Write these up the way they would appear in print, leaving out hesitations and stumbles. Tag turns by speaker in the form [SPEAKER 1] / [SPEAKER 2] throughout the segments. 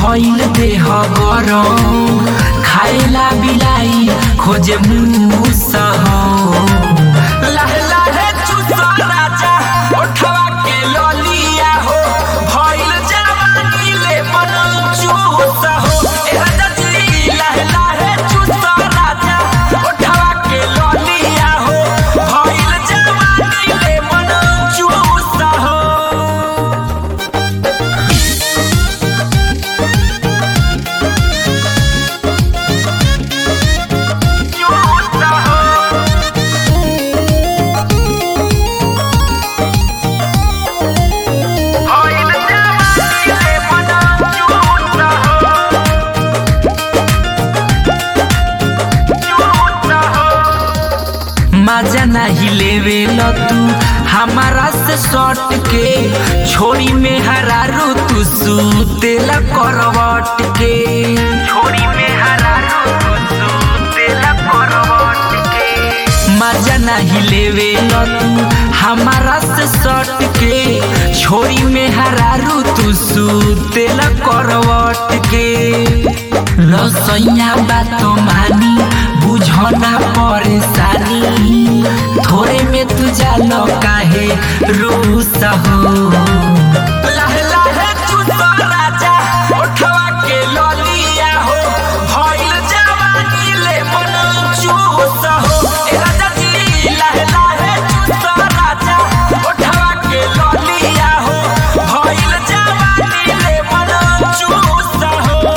[SPEAKER 1] भइल देह गरम खाएला बिलाई खोजे मुसा हो लहे लहे चुसा राजा ओठवा के ललिया हो भइल जवानी ले मन चूसा हो ए राजा जी लहे लहे चुसा राजा ओठवा के ललिया हो भइल जवानी ले मन चूसा हो मजा नहीं लेवे लो तू हमारा से सट के छोड़ी में हरारू तू सूतेला करवट के छोड़ी में हरारू तू सूतेला करवट के मजा नहीं लेवे लो तू हमारा से सट के छोड़ी में हरारू तू सूतेला करवट के लसैया बात मानी बुझना परेशानी थोड़े में तू जानो काहे रूस हो लहे लहे चुसा राजा ओठवा के ललिया हो भइल जवानी ले मन चूस हो ए राजा जी लहे लहे चुसा राजा ओठवा के ललिया हो भइल जवानी ले मन चूस हो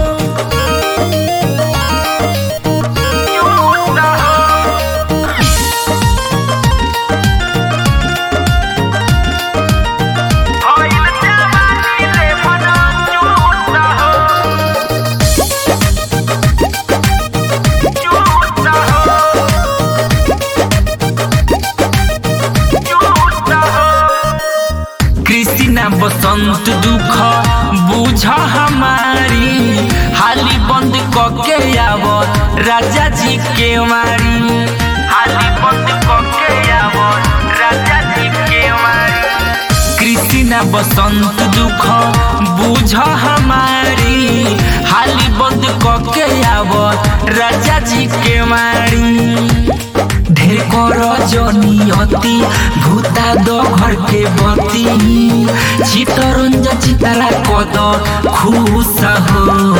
[SPEAKER 1] कृष्णा बसंत दुख बुझ हमारी हाली बंद कके आव राजा जी के मारी हाली बंद कके आव राजा जी के मारी कृष्णा बसंत दुख बुझ हमारी हाली बंद कके आव राजा जी के मारी ढेर कर जनियती भूता दो घर के बती चितरंज चितारा कद खुश हो